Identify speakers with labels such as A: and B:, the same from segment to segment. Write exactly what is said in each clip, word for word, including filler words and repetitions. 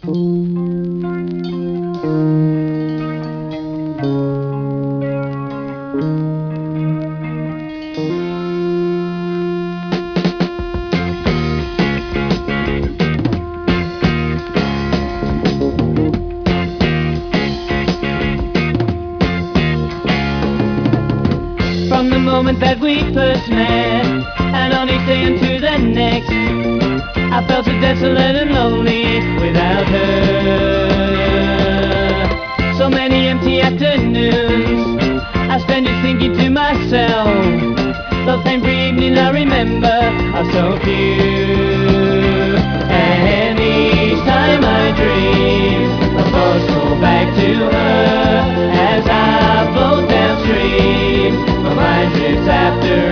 A: From the moment that we first met, and on each day into the next, I felt so desolate and lonely without her. So many empty afternoons I spent just thinking to myself, those pain-free evenings I remember are so few. And each time I dream, my thoughts go back to her. As I float downstream, my mind drifts after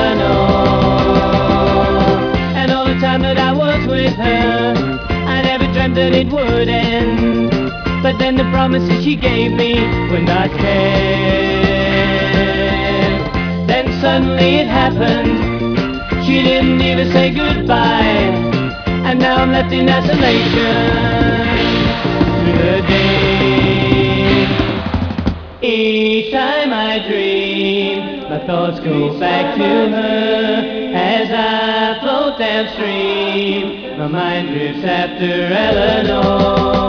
A: Eleanor. And all the time that I was with her, I never dreamt that it would end. But then the promises she gave me were not kept. Then suddenly it happened, she didn't even say goodbye, and now I'm left in isolation through the day. Each time I dream, my thoughts go back to her. As I float downstream, my mind drifts after Eleanor.